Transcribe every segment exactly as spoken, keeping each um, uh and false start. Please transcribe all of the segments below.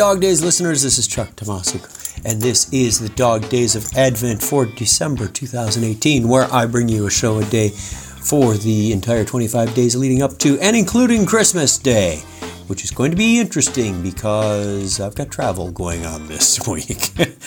Dog Days listeners, this is Chuck Tomasic, and this is the Dog Days of Advent for December two thousand eighteen, where I bring you a show a day for the entire twenty-five days leading up to and including Christmas Day, which is going to be interesting because I've got travel going on this week.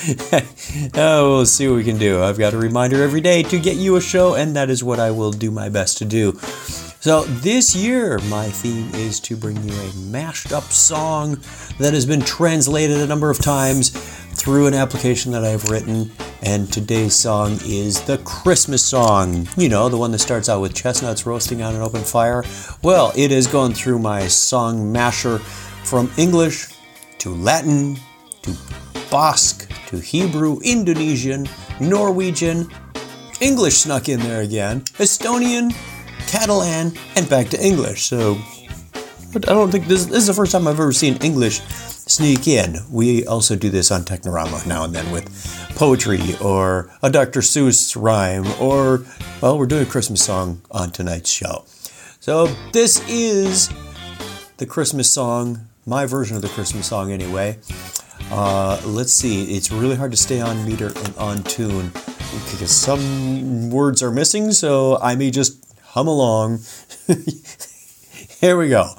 Oh, we'll see what we can do. I've got a reminder every day to get you a show, and that is what I will do my best to do. So this year, my theme is to bring you a mashed up song that has been translated a number of times through an application that I've written. And today's song is the Christmas song. You know, the one that starts out with chestnuts roasting on an open fire. Well, it has gone through my song masher from English to Latin to Basque to Hebrew, Indonesian, Norwegian, English snuck in there again, Estonian, Catalan, and back to English. So, but I don't think this, this is the first time I've ever seen English sneak in. We also do this on Technorama now and then with poetry or a Doctor Seuss rhyme or, well, we're doing a Christmas song on tonight's show. So this is the Christmas song, my version of the Christmas song anyway. Uh, let's see, it's really hard to stay on meter and on tune because some words are missing, so I may just hum along. Here we go.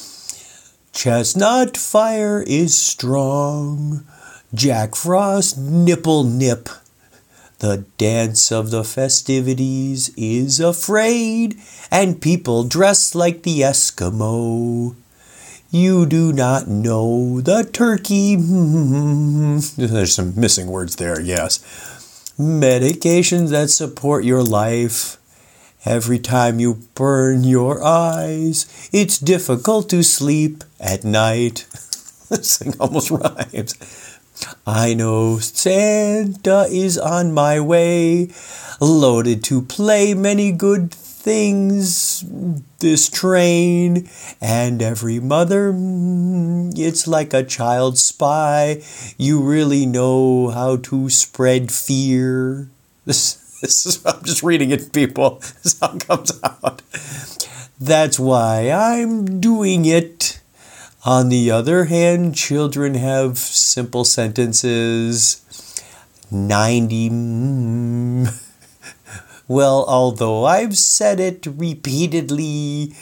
Chestnut fire is strong, Jack Frost nipple nip. The dance of the festivities is afraid, and people dress like the Eskimo. You do not know the turkey. There's some missing words there, yes. Medications that support your life. Every time you burn your eyes, it's difficult to sleep at night. This thing almost rhymes. I know Santa is on my way, loaded to play many good things, this train. And every mother, it's like a child spy. You really know how to spread fear. This This is, I'm just reading it, people. This is how it comes out. That's why I'm doing it. On the other hand, children have simple sentences. ninety mm. Well, although I've said it repeatedly,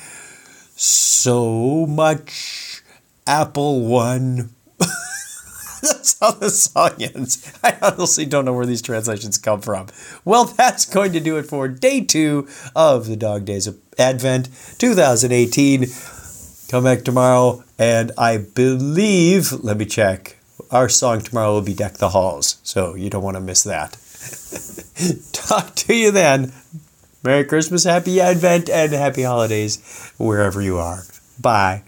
so much Apple One. That's how the song ends. I honestly don't know where these translations come from. Well, that's going to do it for day two of the Dog Days of Advent twenty eighteen. Come back tomorrow, and I believe, let me check, our song tomorrow will be Deck the Halls, so you don't want to miss that. Talk to you then. Merry Christmas, Happy Advent, and Happy Holidays wherever you are. Bye.